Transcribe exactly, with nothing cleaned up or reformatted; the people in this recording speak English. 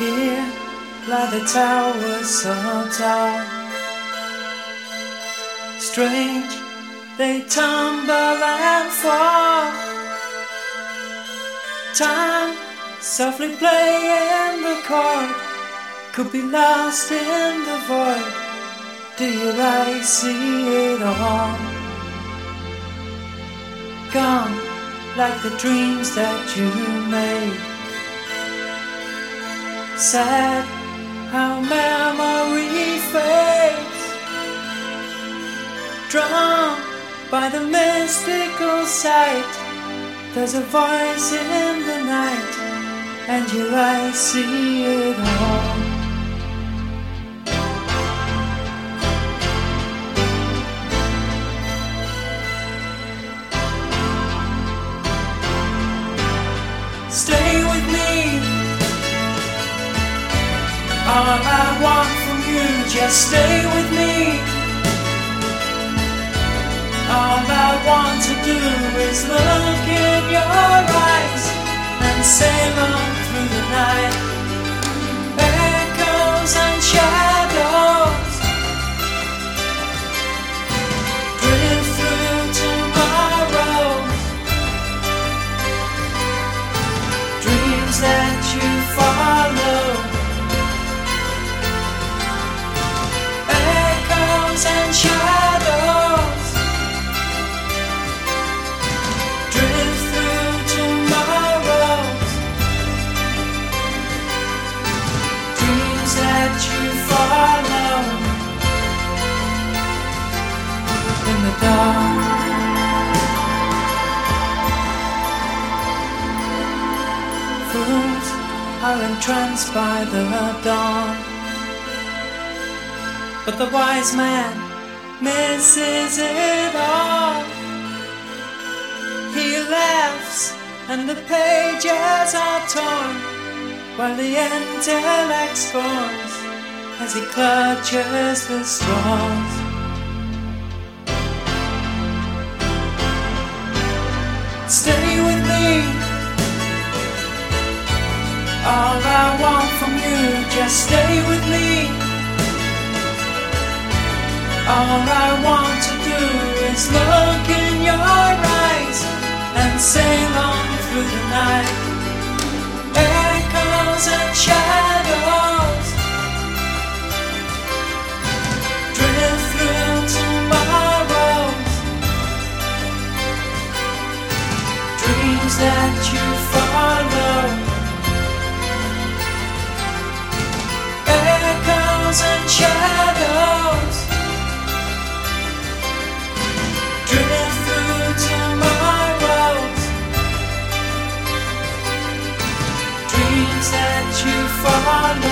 Here lie the towers so tall, strange they tumble and fall. Time softly playing the chord could be lost in the void. Do your eyes see it all? Gone like the dreams that you made. Sad how memory fades, drawn by the mystical sight. There's a voice in the night, and your eyes see it all. Stay with me. All I want from you, just stay with me. All I want to do is look in your eyes and sail on through the night. Echoes and shadows drift through tomorrow. Dreams that you follow. Echoes and shadows drift through tomorrows. Dreams that you follow in the dark. Fools are entranced by the dawn, but the wise man misses it all. He laughs and the pages are torn, while the intellect scorns as he clutches the straws. Stay with me. All I want from you, just stay with me. All I want to do is look in your eyes and sail on through the night. Echoes and shadows drift through tomorrows. Dreams that you follow. Echoes and shadows drift through tomorrows. Dreams that you follow.